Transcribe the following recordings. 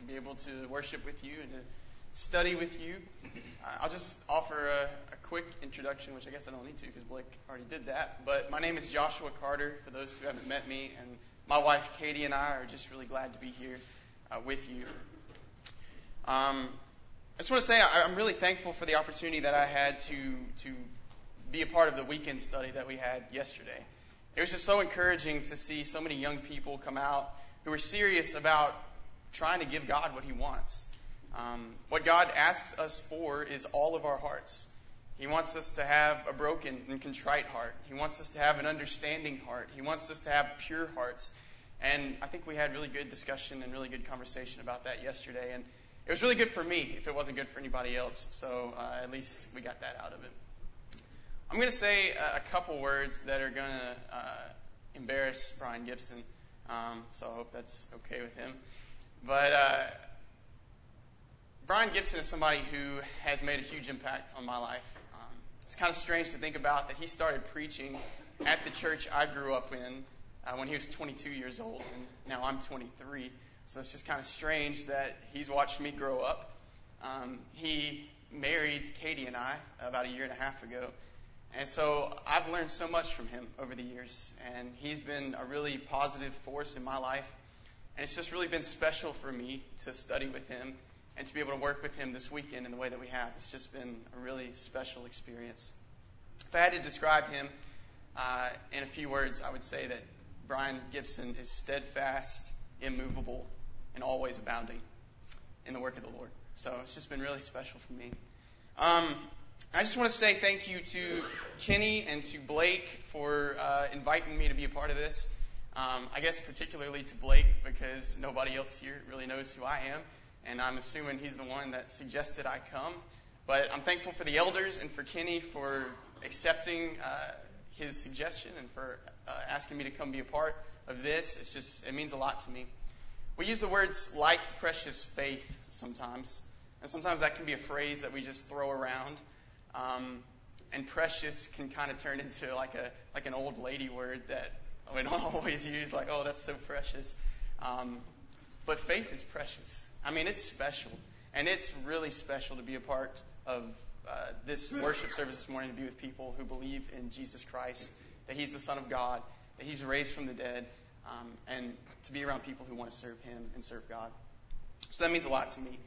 to be able to worship with you and to study with you. I'll just offer a quick introduction, which I guess I don't need to because Blake already did that. But my name is Joshua Carter, for those who haven't met me, and my wife Katie and I are just really glad to be here with you. I just want to say I'm really thankful for the opportunity that I had to be a part of the weekend study that we had yesterday. It was just so encouraging to see so many young people come out who are serious about trying to give God what He wants. What God asks us for is all of our hearts. He wants us to have a broken and contrite heart. He wants us to have an understanding heart. He wants us to have pure hearts. And I think we had really good discussion and really good conversation about that yesterday. And it was really good for me if it wasn't good for anybody else. So at least we got that out of it. I'm going to say a couple words that are going to embarrass Brian Gibson. So I hope that's okay with him. But Brian Gibson is somebody who has made a huge impact on my life. It's kind of strange to think about that he started preaching at the church I grew up in when he was 22 years old, and now I'm 23. So it's just kind of strange that he's watched me grow up. He married Katie and I about a year and a half ago. And so I've learned so much from him over the years, and he's been a really positive force in my life. And it's just really been special for me to study with him and to be able to work with him this weekend in the way that we have. It's just been a really special experience. If I had to describe him in a few words, I would say that Brian Gibson is steadfast, immovable, and always abounding in the work of the Lord. So it's just been really special for me. I just want to say thank you to Kenny and to Blake for inviting me to be a part of this. I guess particularly to Blake because nobody else here really knows who I am, and I'm assuming he's the one that suggested I come. But I'm thankful for the elders and for Kenny for accepting his suggestion and for asking me to come be a part of this. It means a lot to me. We use the words like precious faith sometimes, and sometimes that can be a phrase that we just throw around. And precious can kind of turn into like an old lady word that we don't always use, like, oh, that's so precious. But faith is precious. I mean, it's special. And it's really special to be a part of this worship service this morning, to be with people who believe in Jesus Christ, that He's the Son of God, that He's raised from the dead, and to be around people who want to serve Him and serve God. So that means a lot to me.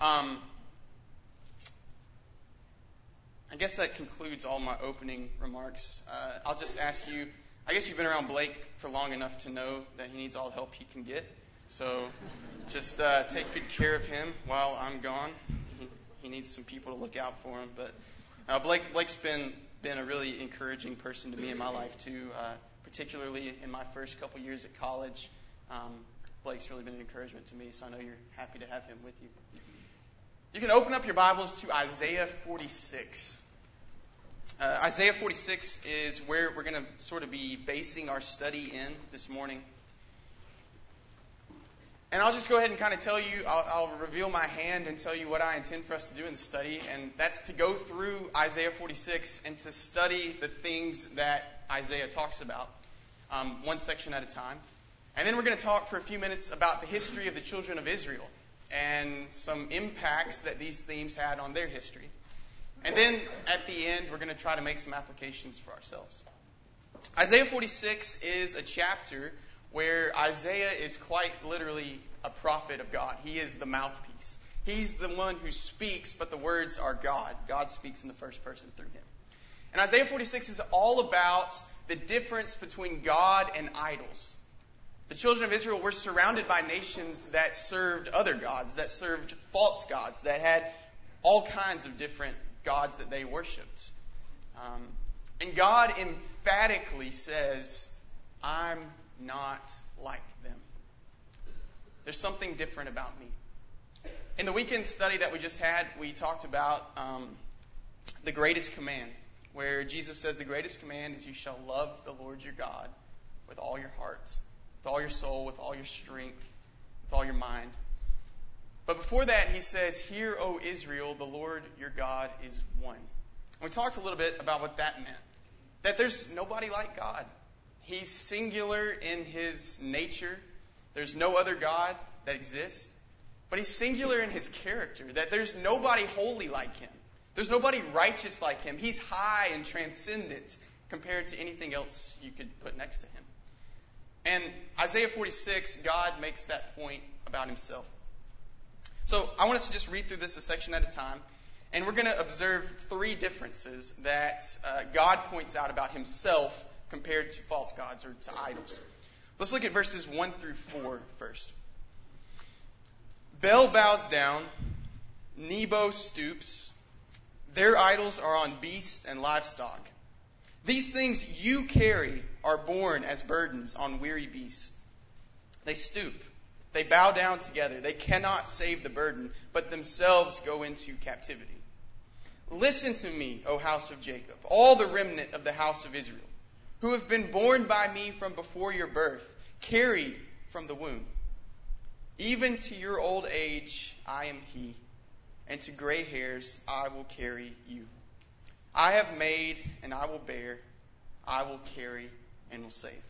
I guess that concludes all my opening remarks. I'll just ask you, I guess you've been around Blake for long enough to know that he needs all the help he can get. So just take good care of him while I'm gone. He needs some people to look out for him. But Blake's been a really encouraging person to me in my life too, particularly in my first couple years at college. Blake's really been an encouragement to me, so I know you're happy to have him with you. You can open up your Bibles to Isaiah 46. Isaiah 46 is where we're going to sort of be basing our study in this morning. And I'll just go ahead and kind of tell you, I'll reveal my hand and tell you what I intend for us to do in the study. And that's to go through Isaiah 46 and to study the things that Isaiah talks about, one section at a time. And then we're going to talk for a few minutes about the history of the children of Israel and some impacts that these themes had on their history. And then at the end, we're going to try to make some applications for ourselves. Isaiah 46 is a chapter where Isaiah is quite literally a prophet of God. He is the mouthpiece. He's the one who speaks, but the words are God. God speaks in the first person through him. And Isaiah 46 is all about the difference between God and idols. The children of Israel were surrounded by nations that served other gods, that served false gods, that had all kinds of different gods that they worshipped. And God emphatically says, I'm not like them. There's something different about me. In the weekend study that we just had, we talked about the greatest command, where Jesus says the greatest command is you shall love the Lord your God with all your heart, with all your soul, with all your strength, with all your mind. But before that, he says, Hear, O Israel, the Lord your God is one. And we talked a little bit about what that meant. That there's nobody like God. He's singular in his nature. There's no other God that exists. but he's singular in his character, that there's nobody holy like him. There's nobody righteous like him. He's high and transcendent compared to anything else you could put next to him. And Isaiah 46, God makes that point about himself. So I want us to just read through this a section at a time. And we're going to observe three differences that God points out about himself compared to false gods or to idols. Let's look at verses 1 through 4 first. Bel bows down, Nebo stoops. Their idols are on beasts and livestock. These things you carry are borne as burdens on weary beasts. They stoop. They bow down together. They cannot save the burden, but themselves go into captivity. Listen to me, O house of Jacob, all the remnant of the house of Israel, who have been born by me from before your birth, carried from the womb. Even to your old age I am he, and to gray hairs I will carry you. I have made and I will bear, I will carry and will save.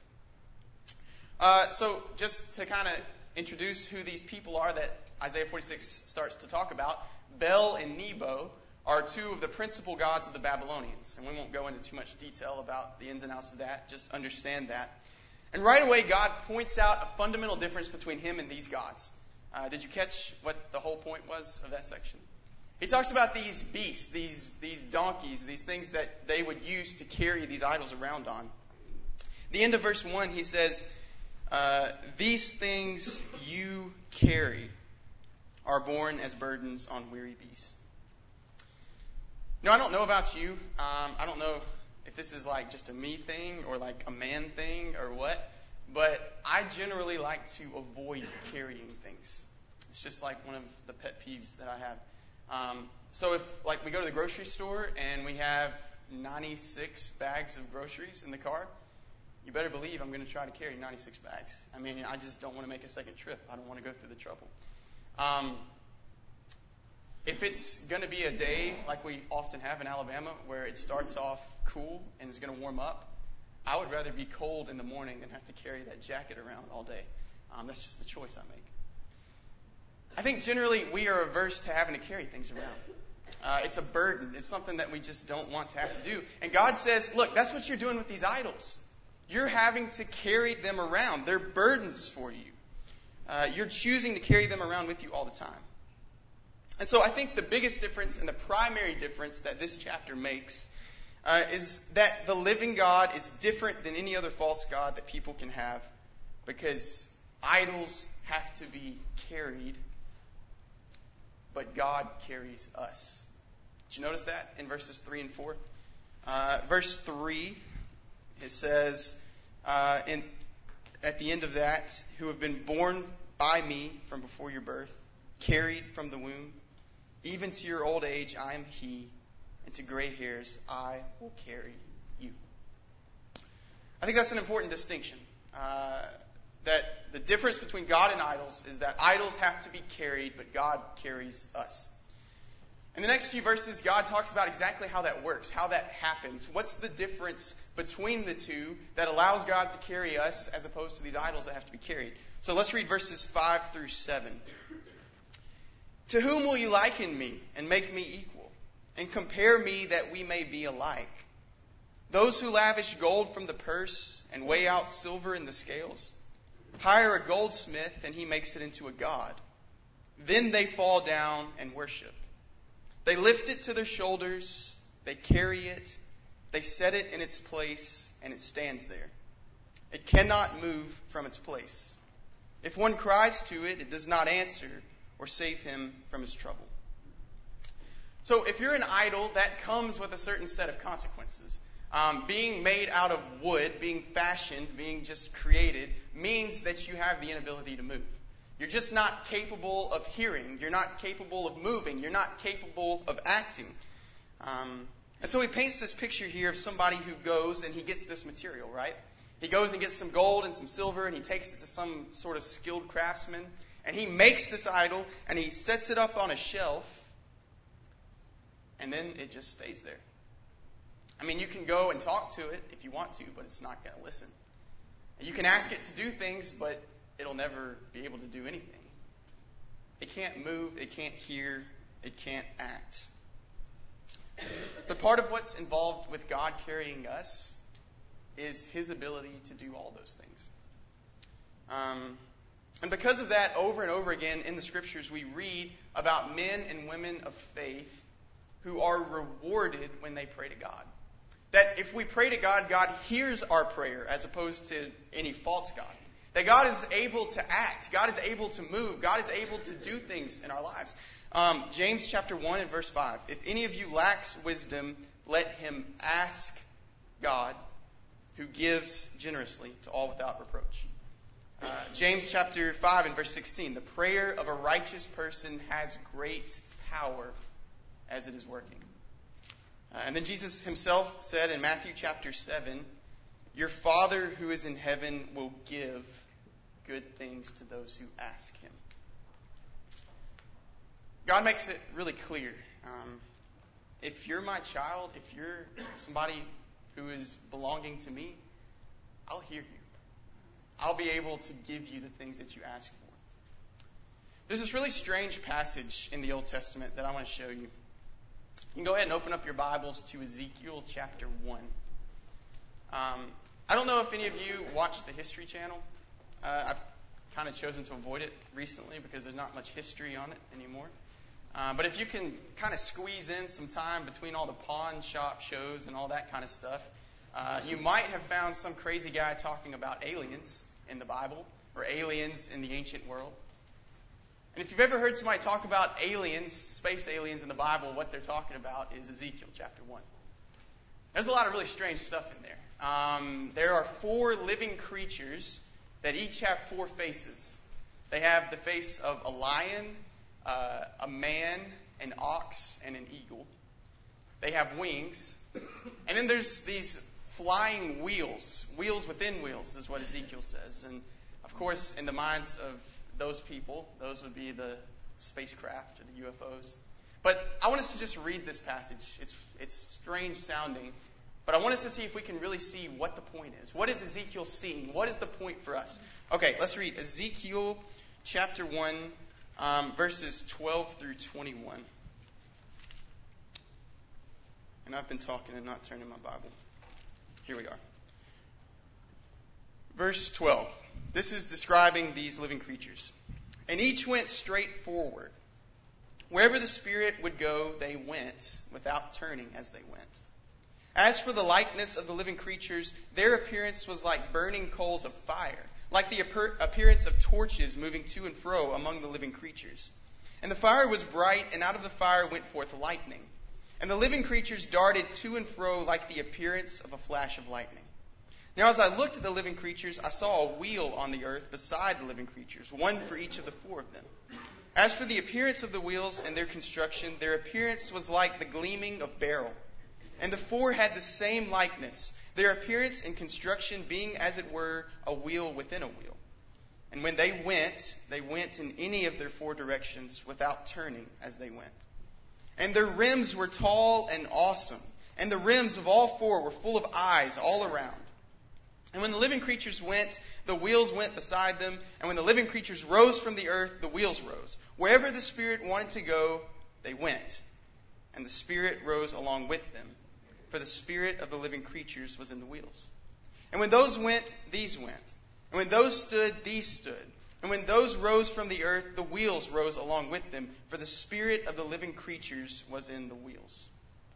So just to kind of introduce who these people are that Isaiah 46 starts to talk about, Bel and Nebo are two of the principal gods of the Babylonians. And we won't go into too much detail about the ins and outs of that, just understand that. And right away, God points out a fundamental difference between him and these gods. Did you catch what the whole point was of that section? He talks about these beasts, these donkeys, these things that they would use to carry these idols around on. The end of verse 1, he says, these things you carry are borne as burdens on weary beasts. Now, I don't know about you. I don't know if this is like just a me thing or like a man thing or what, but I generally like to avoid carrying things. It's just like one of the pet peeves that I have. So if like we go to the grocery store and we have 96 bags of groceries in the car, you better believe I'm going to try to carry 96 bags. I mean, I just don't want to make a second trip. I don't want to go through the trouble. If it's going to be a day like we often have in Alabama where it starts off cool and it's going to warm up, I would rather be cold in the morning than have to carry that jacket around all day. That's just the choice I make. I think generally we are averse to having to carry things around. It's a burden. It's something that we just don't want to have to do. And God says, look, that's what you're doing with these idols. You're having to carry them around. They're burdens for you. You're choosing to carry them around with you all the time. And so I think the biggest difference and the primary difference that this chapter makes is that the living God is different than any other false god that people can have, because idols have to be carried, but God carries us. Did you notice that in verses 3 and 4? Verse 3, it says, at the end of that, who have been born by me from before your birth, carried from the womb, even to your old age I am he, and to gray hairs I will carry you. I think that's an important distinction. That the difference between God and idols is that idols have to be carried, but God carries us. In the next few verses, God talks about exactly how that works, how that happens. What's the difference between the two that allows God to carry us as opposed to these idols that have to be carried? So let's read verses 5 through 7. To whom will you liken me and make me equal, and compare me that we may be alike? Those who lavish gold from the purse and weigh out silver in the scales, hire a goldsmith and he makes it into a god. Then they fall down and worship. They lift it to their shoulders, they carry it, they set it in its place, and it stands there. It cannot move from its place. If one cries to it, it does not answer or save him from his trouble. So if you're an idol, that comes with a certain set of consequences. Being made out of wood, being fashioned, being just created, means that you have the inability to move. You're just not capable of hearing. You're not capable of moving. You're not capable of acting. And so he paints this picture here of somebody who goes and he gets this material, right? He goes and gets some gold and some silver and he takes it to some sort of skilled craftsman. And he makes this idol and he sets it up on a shelf. And then it just stays there. I mean, you can go and talk to it if you want to, but it's not going to listen. And you can ask it to do things, but it'll never be able to do anything. It can't move, it can't hear, it can't act. But part of what's involved with God carrying us is His ability to do all those things. And because of that, over and over again in the Scriptures, we read about men and women of faith who are rewarded when they pray to God. That if we pray to God, God hears our prayer as opposed to any false God. That God is able to act. God is able to move. God is able to do things in our lives. James chapter 1 and verse 5. If any of you lacks wisdom, let him ask God, who gives generously to all without reproach. James chapter 5 and verse 16. The prayer of a righteous person has great power as it is working. And then Jesus himself said in Matthew chapter 7, your Father who is in heaven will give good things to those who ask him. God makes it really clear. If you're my child, if you're somebody who is belonging to me, I'll hear you. I'll be able to give you the things that you ask for. There's this really strange passage in the Old Testament that I want to show you. You can go ahead and open up your Bibles to Ezekiel chapter 1. I don't know if any of you watch the History Channel. I've kind of chosen to avoid it recently because there's not much history on it anymore. But if you can kind of squeeze in some time between all the pawn shop shows and all that kind of stuff, you might have found some crazy guy talking about aliens in the Bible or aliens in the ancient world. And if you've ever heard somebody talk about aliens, space aliens in the Bible, what they're talking about is Ezekiel chapter 1. There's a lot of really strange stuff in there. There are 4 living creatures that each have 4 faces. They have the face of a lion, a man, an ox, and an eagle. They have wings. And then there's these flying wheels. Wheels within wheels is what Ezekiel says. And, of course, in the minds of those people, those would be the spacecraft or the UFOs. But I want us to just read this passage. It's strange sounding. But I want us to see if we can really see what the point is. What is Ezekiel seeing? What is the point for us? Okay, let's read Ezekiel chapter 1, verses 12 through 21. And I've been talking and not turning my Bible. Here we are. Verse 12. This is describing these living creatures. And each went straight forward. Wherever the Spirit would go, they went, without turning as they went. As for the likeness of the living creatures, their appearance was like burning coals of fire, like the appearance of torches moving to and fro among the living creatures. And the fire was bright, and out of the fire went forth lightning. And the living creatures darted to and fro like the appearance of a flash of lightning. Now as I looked at the living creatures, I saw a wheel on the earth beside the living creatures, one for each of the 4 of them. As for the appearance of the wheels and their construction, their appearance was like the gleaming of beryl. And the 4 had the same likeness, their appearance and construction being, as it were, a wheel within a wheel. And when they went in any of their 4 directions without turning as they went. And their rims were tall and awesome, and the rims of all 4 were full of eyes all around. And when the living creatures went, the wheels went beside them, and when the living creatures rose from the earth, the wheels rose. Wherever the Spirit wanted to go, they went, and the Spirit rose along with them. For the spirit of the living creatures was in the wheels. And when those went, these went. And when those stood, these stood. And when those rose from the earth, the wheels rose along with them. For the spirit of the living creatures was in the wheels.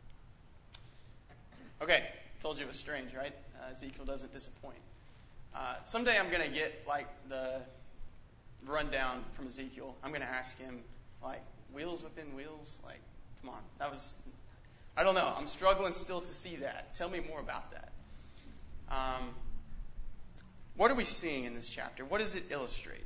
Okay, told you it was strange, right? Ezekiel doesn't disappoint. Someday I'm going to get like the rundown from Ezekiel. I'm going to ask him, like, wheels within wheels? Like, come on, I don't know. I'm struggling still to see that. Tell me more about that. What are we seeing in this chapter? What does it illustrate?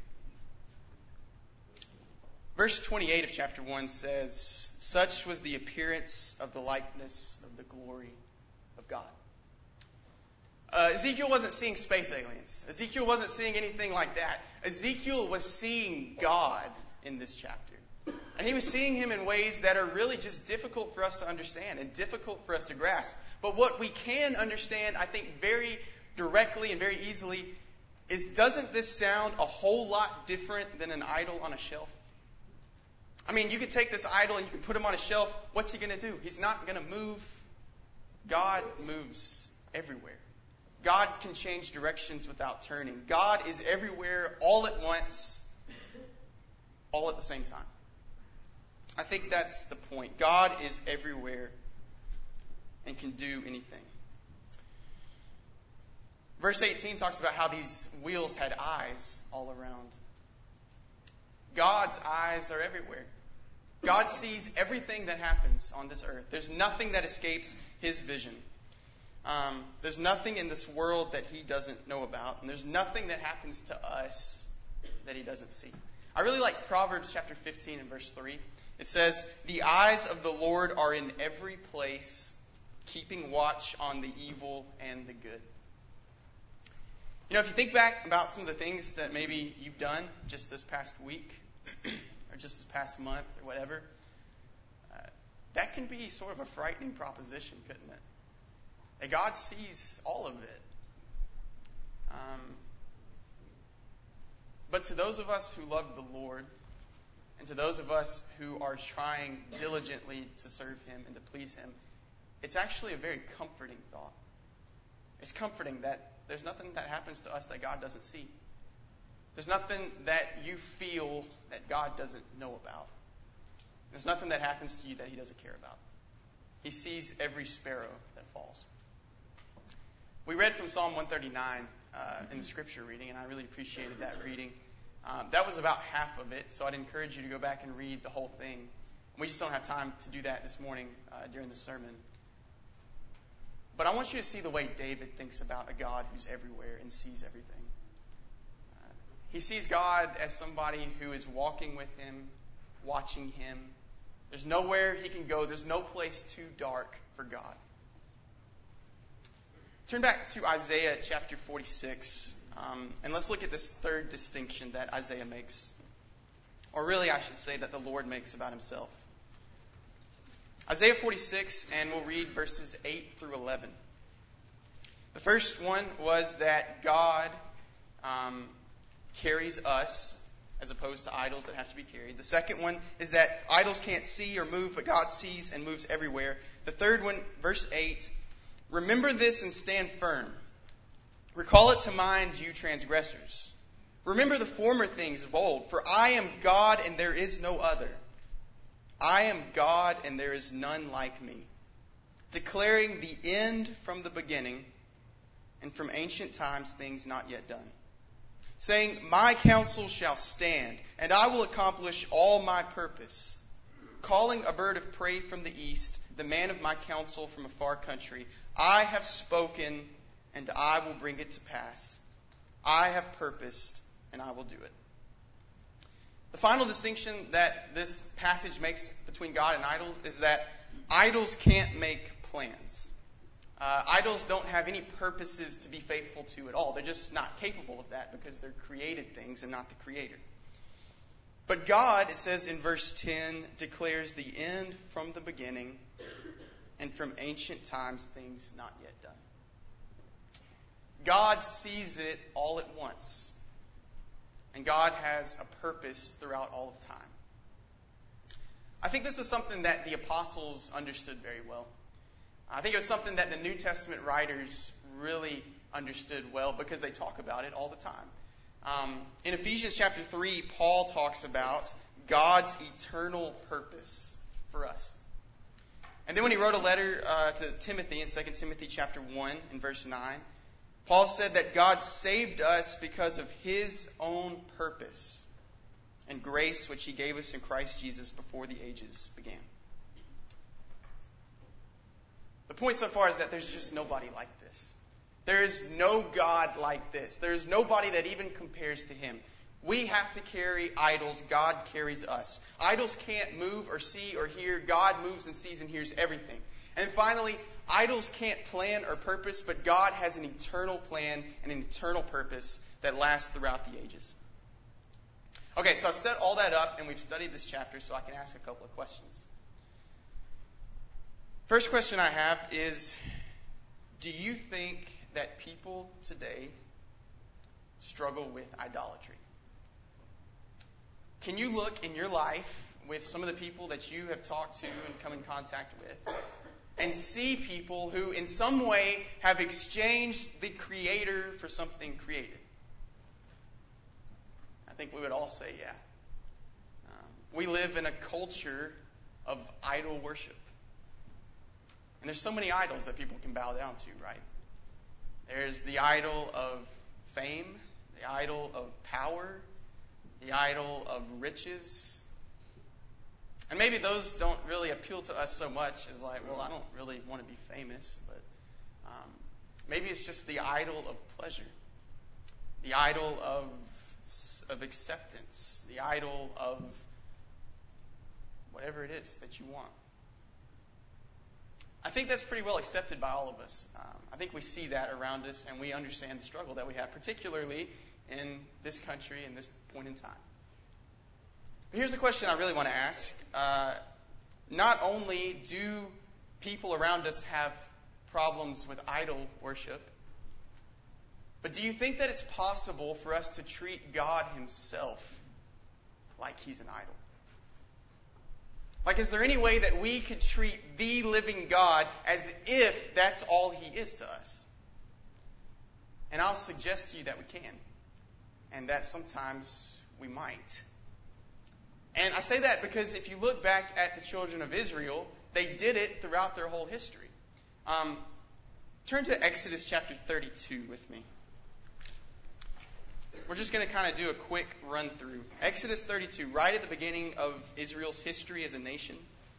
Verse 28 of chapter 1 says, such was the appearance of the likeness of the glory of God. Ezekiel wasn't seeing space aliens. Ezekiel wasn't seeing anything like that. Ezekiel was seeing God in this chapter. And he was seeing him in ways that are really just difficult for us to understand and difficult for us to grasp. But what we can understand, I think, very directly and very easily is, doesn't this sound a whole lot different than an idol on a shelf? mean, you could take this idol and you can put him on a shelf. What's he going to do? He's not going to move. God moves everywhere. God can change directions without turning. God is everywhere all at once, all at the same time. I think that's the point. God is everywhere and can do anything. Verse 18 talks about how these wheels had eyes all around. God's eyes are everywhere. God sees everything that happens on this earth. There's nothing that escapes his vision. There's nothing in this world that he doesn't know about. And there's nothing that happens to us that he doesn't see. I really like Proverbs chapter 15 and verse 3. It says, "The eyes of the Lord are in every place, keeping watch on the evil and the good." You know, if you think back about some of the things that maybe you've done just this past week or just this past month or whatever, that can be sort of a frightening proposition, couldn't it? That God sees all of it. But to those of us who love the Lord, and to those of us who are trying diligently to serve him and to please him, it's actually a very comforting thought. It's comforting that there's nothing that happens to us that God doesn't see. There's nothing that you feel that God doesn't know about. There's nothing that happens to you that he doesn't care about. He sees every sparrow that falls. We read from Psalm 139 in the scripture reading, and I really appreciated that reading. That was about half of it, so I'd encourage you to go back and read the whole thing. We just don't have time to do that this morning during the sermon. But I want you to see the way David thinks about a God who's everywhere and sees everything. He sees God as somebody who is walking with him, watching him. There's nowhere he can go. There's no place too dark for God. Turn back to Isaiah chapter 46, and let's look at this third distinction that Isaiah makes. Or really, I should say that the Lord makes about himself. Isaiah 46, and we'll read verses 8 through 11. The first one was that God carries us as opposed to idols that have to be carried. The second one is that idols can't see or move, but God sees and moves everywhere. The third one, verse 8, "Remember this and stand firm. Recall it to mind, you transgressors. Remember the former things of old, for I am God and there is no other. I am God and there is none like me, declaring the end from the beginning and from ancient times things not yet done. Saying, my counsel shall stand, and I will accomplish all my purpose. Calling a bird of prey from the east, the man of my counsel from a far country. I have spoken, and I will bring it to pass. I have purposed, and I will do it." The final distinction that this passage makes between God and idols is that idols can't make plans. Idols don't have any purposes to be faithful to at all. They're just not capable of that because they're created things and not the Creator. But God, it says in verse 10, declares the end from the beginning and from ancient times things not yet done. God sees it all at once. And God has a purpose throughout all of time. I think this is something that the apostles understood very well. I think it was something that the New Testament writers really understood well because they talk about it all the time. In Ephesians chapter 3, Paul talks about God's eternal purpose for us. And then when he wrote a letter to Timothy in 2 Timothy chapter 1 and verse 9, Paul said that God saved us because of his own purpose and grace which he gave us in Christ Jesus before the ages began. The point so far is that there's just nobody like this. There is no God like this. There is nobody that even compares to him. We have to carry idols. God carries us. Idols can't move or see or hear. God moves and sees and hears everything. And finally, idols can't plan or purpose, but God has an eternal plan and an eternal purpose that lasts throughout the ages. Okay, so I've set all that up and we've studied this chapter so I can ask a couple of questions. First question I have is, do you think that people today struggle with idolatry? Can you look in your life with some of the people that you have talked to and come in contact with, and see people who in some way have exchanged the Creator for something created? I think we would all say, yeah. We live in a culture of idol worship. And there's so many idols that people can bow down to, right? There's the idol of fame, the idol of power, the idol of riches. And maybe those don't really appeal to us so much as like, well, I don't really want to be famous. But maybe it's just the idol of pleasure, the idol of acceptance, the idol of whatever it is that you want. I think that's pretty well accepted by all of us. I think we see that around us, and we understand the struggle that we have, particularly in this country in this point in time. But here's the question I really want to ask. Not only do people around us have problems with idol worship, but do you think that it's possible for us to treat God himself like he's an idol? Like, is there any way that we could treat the living God as if that's all he is to us? And I'll suggest to you that we can. And that sometimes we might. And I say that because if you look back at the children of Israel, they did it throughout their whole history. Turn to Exodus chapter 32 with me. We're just going to kind of do a quick run through. Exodus 32, right at the beginning of Israel's history as a nation.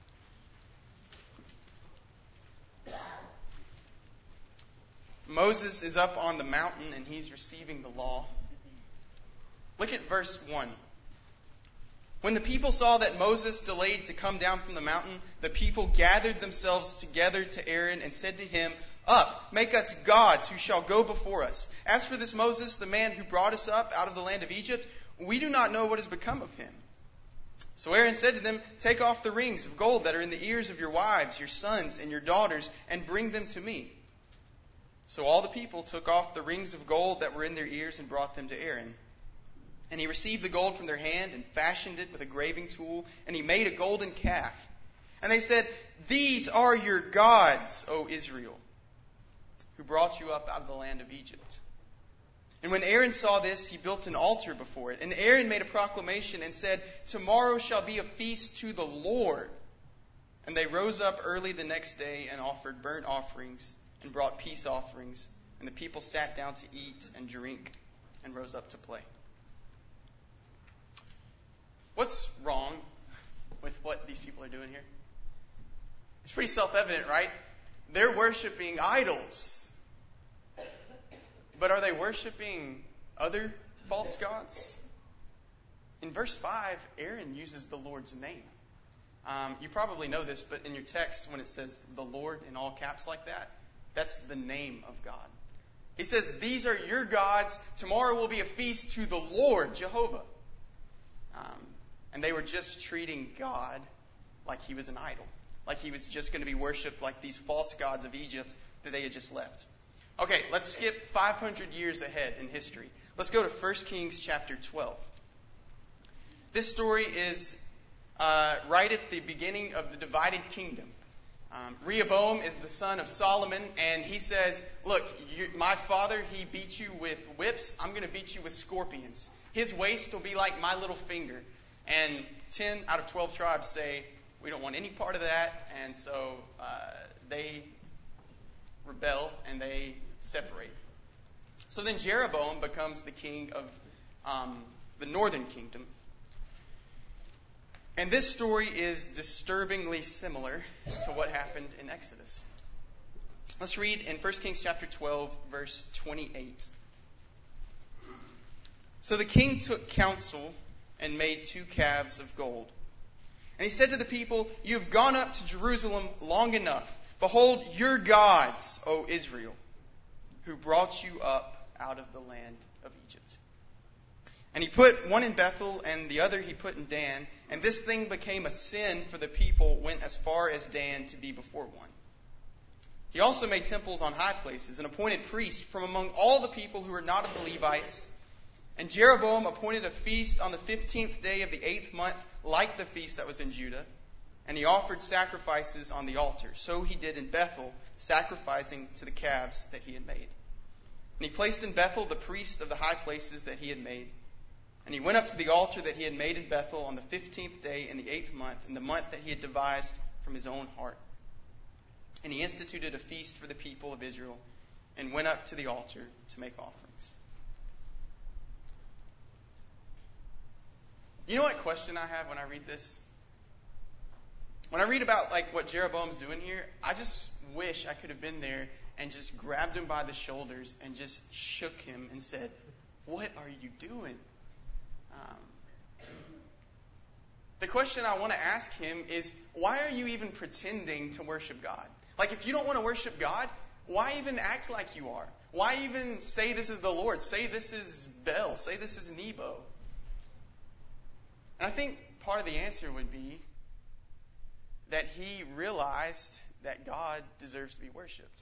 Moses is up on the mountain and he's receiving the law. Look at verse 1. When the people saw that Moses delayed to come down from the mountain, the people gathered themselves together to Aaron and said to him, "Up, make us gods who shall go before us. As for this Moses, the man who brought us up out of the land of Egypt, we do not know what has become of him." So Aaron said to them, "Take off the rings of gold that are in the ears of your wives, your sons, and your daughters, and bring them to me." So all the people took off the rings of gold that were in their ears and brought them to Aaron. And he received the gold from their hand and fashioned it with a graving tool, and he made a golden calf. And they said, "These are your gods, O Israel, who brought you up out of the land of Egypt." And when Aaron saw this, he built an altar before it. And Aaron made a proclamation and said, "Tomorrow shall be a feast to the Lord." And they rose up early the next day and offered burnt offerings and brought peace offerings. And the people sat down to eat and drink and rose up to play. What's wrong with what these people are doing here? It's pretty self-evident, right? They're worshiping idols. But are they worshiping other false gods? In verse 5, Aaron uses the Lord's name. You probably know this, but in your text, when it says the Lord in all caps like that, that's the name of God. He says, "These are your gods. Tomorrow will be a feast to the Lord, Jehovah." And they were just treating God like he was an idol. Like he was just going to be worshipped like these false gods of Egypt that they had just left. Okay, let's skip 500 years ahead in history. Let's go to 1 Kings chapter 12. This story is right at the beginning of the divided kingdom. Rehoboam is the son of Solomon, and he says, "Look, my father, he beat you with whips. I'm going to beat you with scorpions. His waist will be like my little finger." And 10 out of 12 tribes say, "We don't want any part of that." And so they rebel and they separate. So then Jeroboam becomes the king of the northern kingdom. And this story is disturbingly similar to what happened in Exodus. Let's read in 1 Kings chapter 12, verse 28. "So the king took counsel and made 2 calves of gold. And he said to the people, 'You have gone up to Jerusalem long enough. Behold your gods, O Israel, who brought you up out of the land of Egypt.' And he put one in Bethel and the other he put in Dan. And this thing became a sin, for the people went as far as Dan to be before one. He also made temples on high places and appointed priests from among all the people who were not of the Levites. And Jeroboam appointed a feast on the 15th day of the 8th month, like the feast that was in Judah. And he offered sacrifices on the altar. So he did in Bethel, sacrificing to the calves that he had made. And he placed in Bethel the priest of the high places that he had made. And he went up to the altar that he had made in Bethel on the 15th day in the 8th month, in the month that he had devised from his own heart. And he instituted a feast for the people of Israel, and went up to the altar to make offerings. You know what question I have when I read this? When I read about what Jeroboam's doing here, I just wish I could have been there and just grabbed him by the shoulders and just shook him and said, "What are you doing?" The question I want to ask him is, why are you even pretending to worship God? If you don't want to worship God, why even act like you are? Why even say this is the Lord? Say this is Bel. Say this is Nebo. And I think part of the answer would be that he realized that God deserves to be worshipped.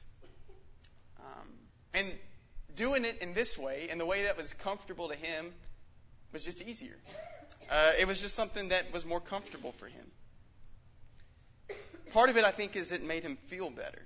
And doing it in this way, in the way that was comfortable to him, was just easier. It was just something that was more comfortable for him. Part of it, I think, is it made him feel better.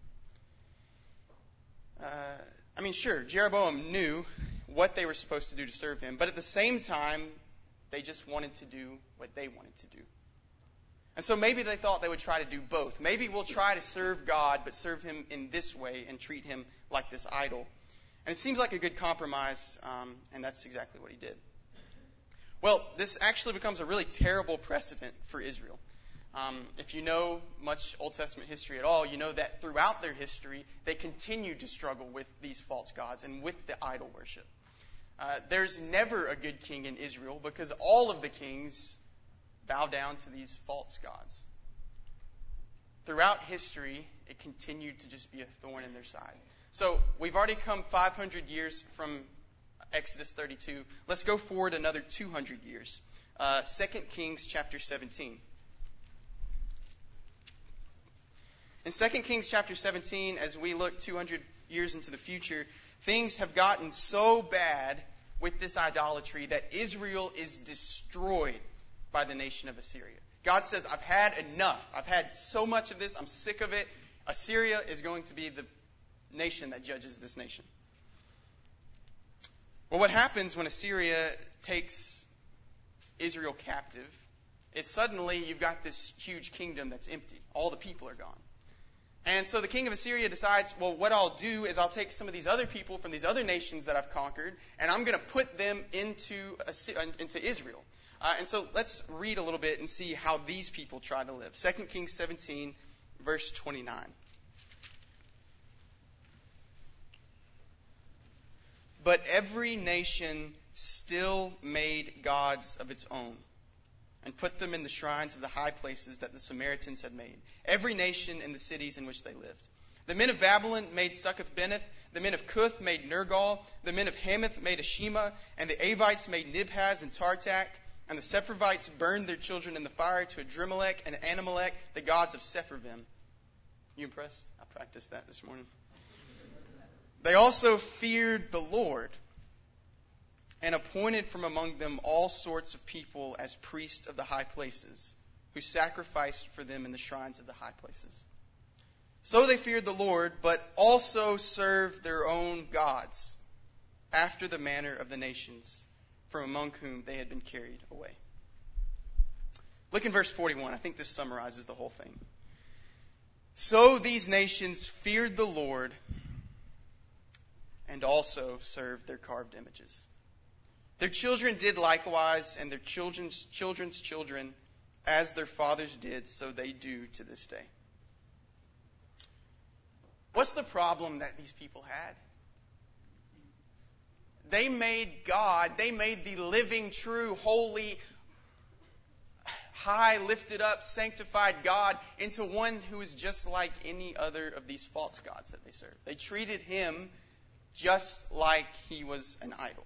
Sure, Jeroboam knew what they were supposed to do to serve him, but at the same time, they just wanted to do what they wanted to do. And so maybe they thought they would try to do both. Maybe we'll try to serve God, but serve him in this way and treat him like this idol. And it seems like a good compromise, and that's exactly what he did. Well, this actually becomes a really terrible precedent for Israel. If you know much Old Testament history at all, you know that throughout their history, they continued to struggle with these false gods and with the idol worship. There's never a good king in Israel because all of the kings bow down to these false gods. Throughout history, it continued to just be a thorn in their side. So we've already come 500 years from Exodus 32. Let's go forward another 200 years. 2 Kings chapter 17. In 2 Kings chapter 17, as we look 200 years into the future, things have gotten so bad with this idolatry that Israel is destroyed by the nation of Assyria. God says, I've had enough. I've had so much of this. I'm sick of it. Assyria is going to be the nation that judges this nation. Well, what happens when Assyria takes Israel captive is suddenly you've got this huge kingdom that's empty. All the people are gone. And so the king of Assyria decides, well, what I'll do is I'll take some of these other people from these other nations that I've conquered, and I'm going to put them into Israel. And so let's read a little bit and see how these people try to live. 2 Kings 17, verse 29. But every nation still made gods of its own, and put them in the shrines of the high places that the Samaritans had made, every nation in the cities in which they lived. The men of Babylon made Succoth-Beneth, the men of Cuth made Nergal, the men of Hamath made Ashima, and the Avites made Nibhaz and Tartak, and the Sepharvites burned their children in the fire to Adrimelech and Anamelech, the gods of Sepharvim. You impressed? I practiced that this morning. They also feared the Lord, and appointed from among them all sorts of people as priests of the high places, who sacrificed for them in the shrines of the high places. So they feared the Lord, but also served their own gods, after the manner of the nations from among whom they had been carried away. Look in verse 41. I think this summarizes the whole thing. So these nations feared the Lord, and also served their carved images. Their children did likewise, and their children's children, as their fathers did, so they do to this day. What's the problem that these people had? They made God, they made the living, true, holy, high, lifted up, sanctified God into one who is just like any other of these false gods that they serve. They treated him just like he was an idol.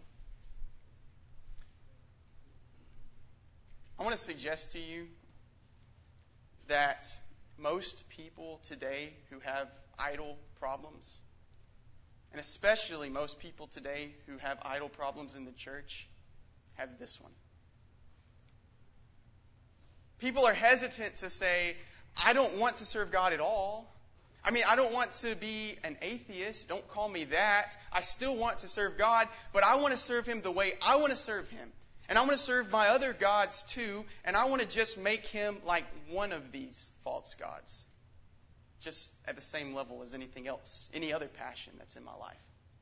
I want to suggest to you that most people today who have idol problems And especially most people today who have idol problems in the church have this one. People are hesitant to say, I don't want to serve God at all. I mean, I don't want to be an atheist. Don't call me that. I still want to serve God, but I want to serve Him the way I want to serve Him. And I want to serve my other gods too, and I want to just make Him like one of these false gods. Just at the same level as anything else, any other passion that's in my life.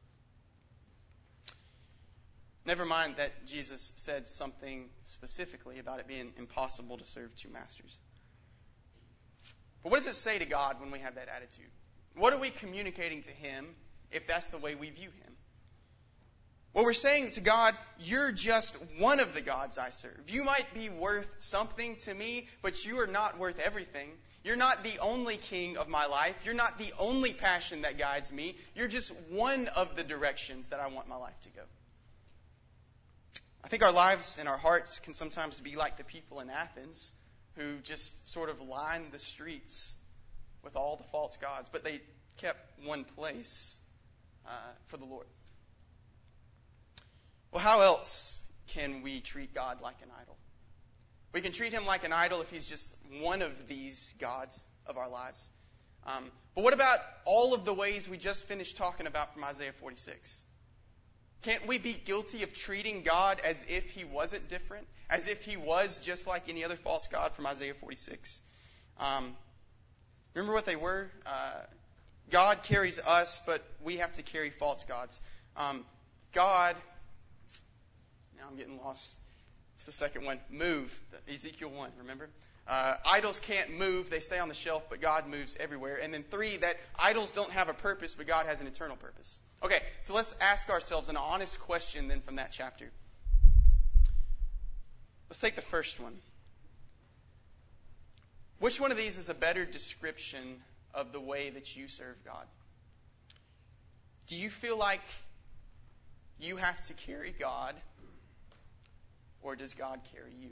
Never mind that Jesus said something specifically about it being impossible to serve two masters. But what does it say to God when we have that attitude? What are we communicating to Him if that's the way we view Him? Well, we're saying to God, you're just one of the gods I serve. You might be worth something to me, but you are not worth everything. You're not the only king of my life. You're not the only passion that guides me. You're just one of the directions that I want my life to go. I think our lives and our hearts can sometimes be like the people in Athens who just sort of lined the streets with all the false gods, but they kept one place for the Lord. Well, how else can we treat God like an idol? We can treat Him like an idol if He's just one of these gods of our lives. But what about all of the ways we just finished talking about from Isaiah 46? Can't we be guilty of treating God as if He wasn't different? As if He was just like any other false god from Isaiah 46? Remember what they were? God carries us, but we have to carry false gods. God, now I'm getting lost. It's the second one. Move. Ezekiel 1, remember? Idols can't move. They stay on the shelf, but God moves everywhere. And then 3, that idols don't have a purpose, but God has an eternal purpose. Okay, so let's ask ourselves an honest question then from that chapter. Let's take the first one. Which one of these is a better description of the way that you serve God? Do you feel like you have to carry God, or does God carry you?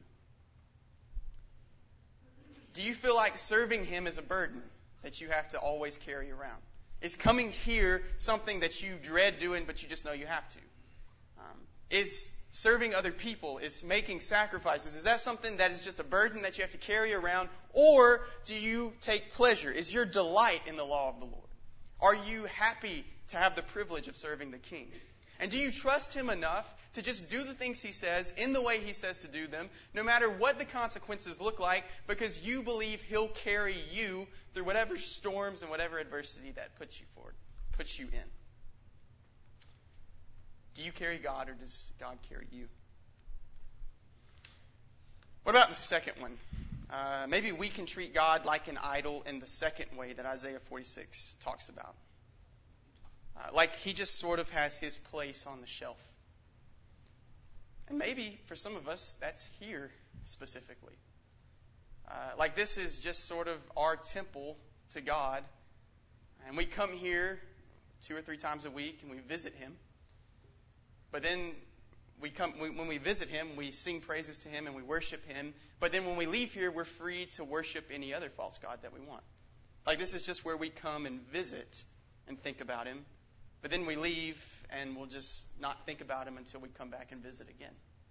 Do you feel like serving Him is a burden that you have to always carry around? Is coming here something that you dread doing, but you just know you have to? Is serving other people, is making sacrifices, is that something that is just a burden that you have to carry around? Or do you take pleasure? Is your delight in the law of the Lord? Are you happy to have the privilege of serving the King? And do you trust Him enough to just do the things He says in the way He says to do them, no matter what the consequences look like, because you believe He'll carry you through whatever storms and whatever adversity that puts you in? Do you carry God, or does God carry you? What about the second one? Maybe we can treat God like an idol in the second way that Isaiah 46 talks about. Like He just sort of has His place on the shelf. And maybe for some of us, that's here specifically. Like this is just sort of our temple to God. And we come here 2 or 3 times a week and we visit Him. But then when we visit Him, we sing praises to Him and we worship Him. But then when we leave here, we're free to worship any other false god that we want. Like this is just where we come and visit and think about Him. But then we leave and we'll just not think about Him until we come back and visit again.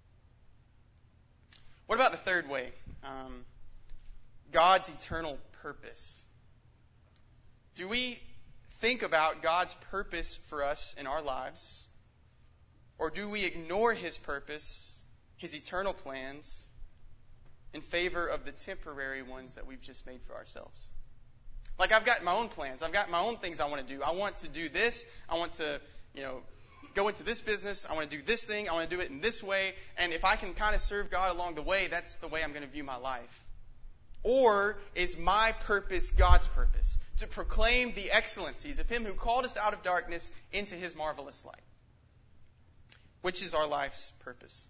What about the third way? God's eternal purpose. Do we think about God's purpose for us in our lives? Or do we ignore His purpose, His eternal plans, in favor of the temporary ones that we've just made for ourselves? Like I've got my own plans. I've got my own things I want to do. I want to do this. I want to, go into this business. I want to do this thing. I want to do it in this way. And if I can kind of serve God along the way, that's the way I'm going to view my life. Or is my purpose God's purpose? To proclaim the excellencies of Him who called us out of darkness into His marvelous light. Which is our life's purpose?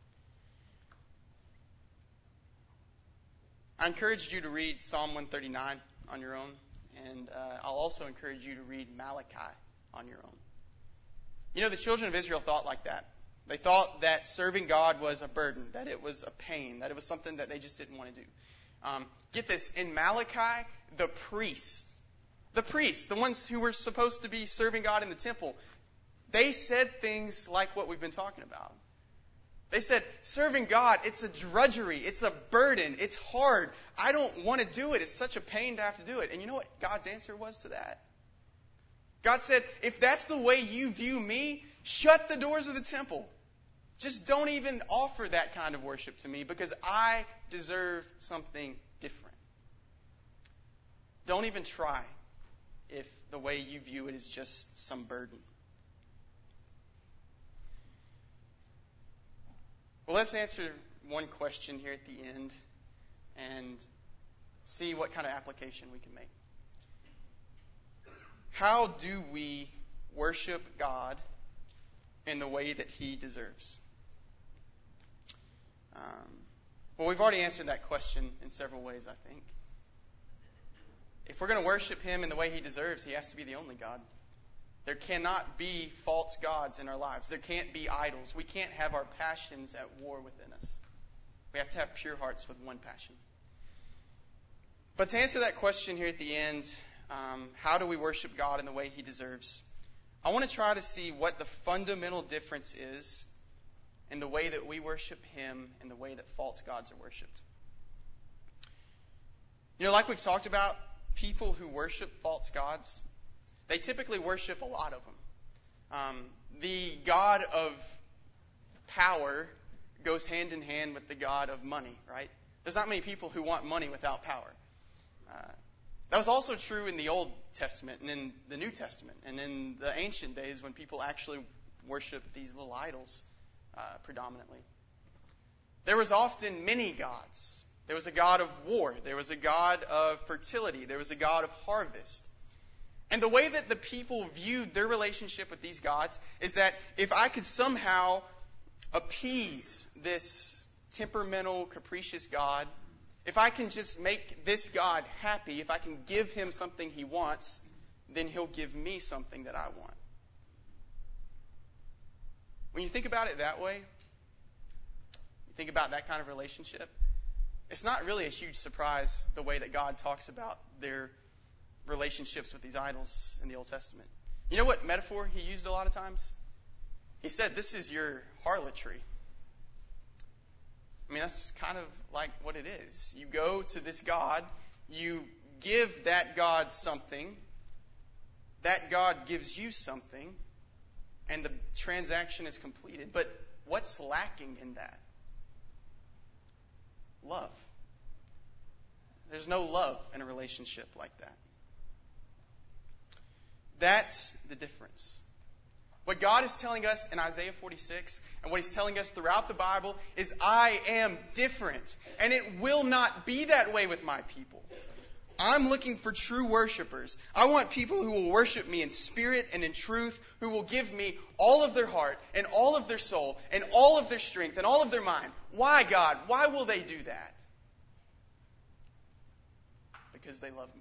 I encouraged you to read Psalm 139 on your own, and I'll also encourage you to read Malachi on your own. The children of Israel thought like that. They thought that serving God was a burden, that it was a pain, that it was something that they just didn't want to do. Get this, in Malachi, the priests The priests, the ones who were supposed to be serving God in the temple, they said things like what we've been talking about. They said, serving God, it's a drudgery, it's a burden, it's hard. I don't want to do it. It's such a pain to have to do it. And you know what God's answer was to that? God said, if that's the way you view me, shut the doors of the temple. Just don't even offer that kind of worship to me because I deserve something different. Don't even try if the way you view it is just some burden. Well, let's answer one question here at the end and see what kind of application we can make. How do we worship God in the way that He deserves? Well, we've already answered that question in several ways, I think. If we're going to worship Him in the way He deserves, He has to be the only God. There cannot be false gods in our lives. There can't be idols. We can't have our passions at war within us. We have to have pure hearts with one passion. But to answer that question here at the end, how do we worship God in the way He deserves? I want to try to see what the fundamental difference is in the way that we worship Him and the way that false gods are worshipped. You know, like we've talked about, people who worship false gods, they typically worship a lot of them. The god of power goes hand in hand with the god of money, right? There's not many people who want money without power. That was also true in the Old Testament and in the New Testament and in the ancient days when people actually worshiped these little idols predominantly. There was often many gods. There was a god of war. There was a god of fertility. There was a god of harvest. And the way that the people viewed their relationship with these gods is that if I could somehow appease this temperamental, capricious god, if I can just make this God happy, if I can give him something he wants, then he'll give me something that I want. When you think about it that way, you think about that kind of relationship, it's not really a huge surprise the way that God talks about their relationships with these idols in the Old Testament. You know what metaphor he used a lot of times? He said, this is your harlotry. I mean, that's kind of like what it is. You go to this God, you give that God something, that God gives you something, and the transaction is completed. But what's lacking in that? Love. There's no love in a relationship like that. That's the difference. What God is telling us in Isaiah 46 and what He's telling us throughout the Bible is I am different. And it will not be that way with my people. I'm looking for true worshipers. I want people who will worship me in spirit and in truth, who will give me all of their heart and all of their soul and all of their strength and all of their mind. Why, God? Why will they do that? Because they love me.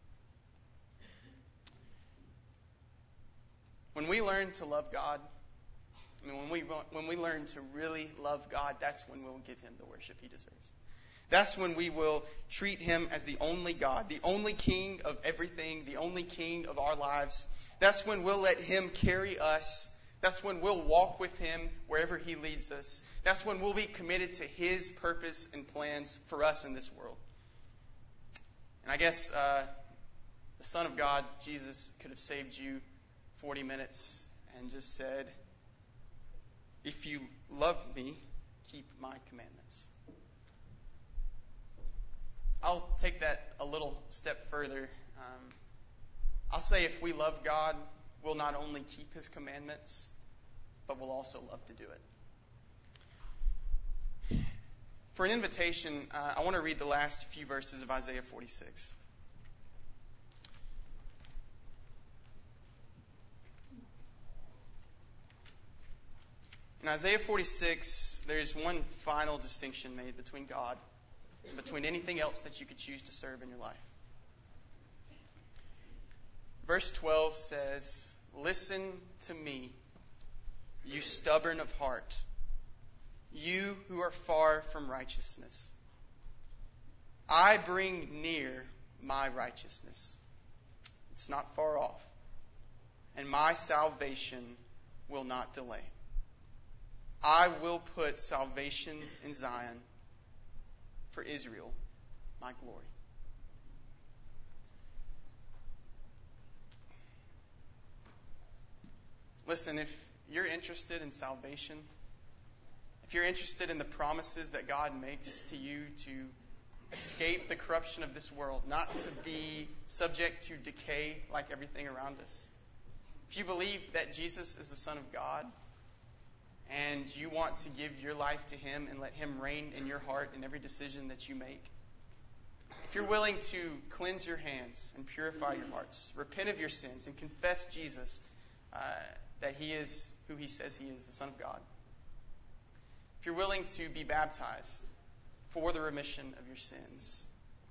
When we learn to love God, when we learn to really love God, that's when we'll give Him the worship He deserves. That's when we will treat Him as the only God, the only King of everything, the only King of our lives. That's when we'll let Him carry us. That's when we'll walk with Him wherever He leads us. That's when we'll be committed to His purpose and plans for us in this world. And I guess the Son of God, Jesus, could have saved you 40 minutes and just said, if you love me, keep my commandments. I'll take that a little step further. I'll say if we love God, we'll not only keep His commandments, but we'll also love to do it. For an invitation, I want to read the last few verses of Isaiah 46. In Isaiah 46, there's one final distinction made between God and between anything else that you could choose to serve in your life. Verse 12 says, "Listen to me, you stubborn of heart, you who are far from righteousness. I bring near my righteousness. It's not far off. And my salvation will not delay. I will put salvation in Zion for Israel, my glory. Listen, if you're interested in salvation, if you're interested in the promises that God makes to you to escape the corruption of this world, not to be subject to decay like everything around us, if you believe that Jesus is the Son of God and you want to give your life to Him and let Him reign in your heart in every decision that you make, if you're willing to cleanse your hands and purify your hearts, repent of your sins and confess Jesus, that He is who He says He is, the Son of God, if you're willing to be baptized for the remission of your sins,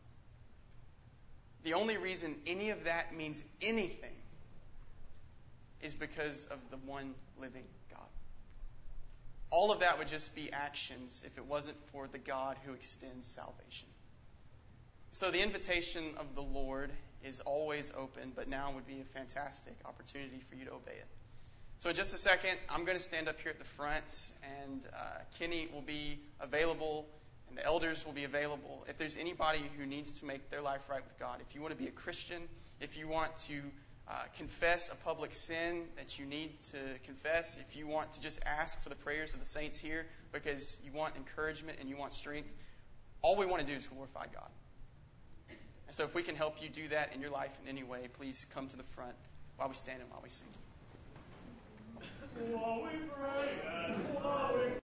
the only reason any of that means anything is because of the one living God. All of that would just be actions if it wasn't for the God who extends salvation. So the invitation of the Lord is always open, but now would be a fantastic opportunity for you to obey it. So in just a second, I'm going to stand up here at the front, and Kenny will be available, and the elders will be available. If there's anybody who needs to make their life right with God, if you want to be a Christian, if you want to confess a public sin that you need to confess, if you want to just ask for the prayers of the saints here because you want encouragement and you want strength, all we want to do is glorify God. And so if we can help you do that in your life in any way, please come to the front while we stand and while we sing. While we pray and while we